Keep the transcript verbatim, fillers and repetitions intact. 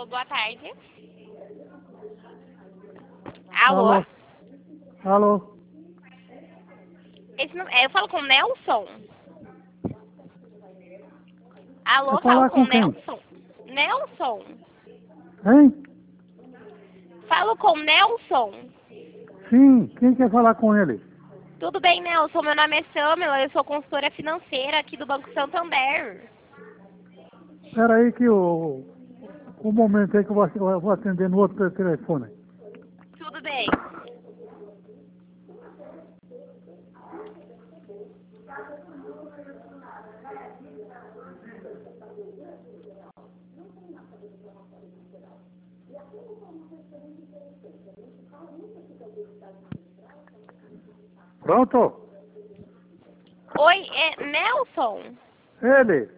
boa tarde. Alô? Alô? Alô? Esse não, é, eu falo com o Nelson? Alô, Quer falo falar com o com quem? Nelson? Nelson? Hein? Falo com o Nelson? Sim, quem quer falar com ele? Tudo bem, Nelson? Meu nome é Samela, eu sou consultora financeira aqui do Banco Santander. Espera aí que o um momento aí que eu vou, eu vou atender no outro telefone. Tudo bem. Pronto? Oi, é Nelson? Ele?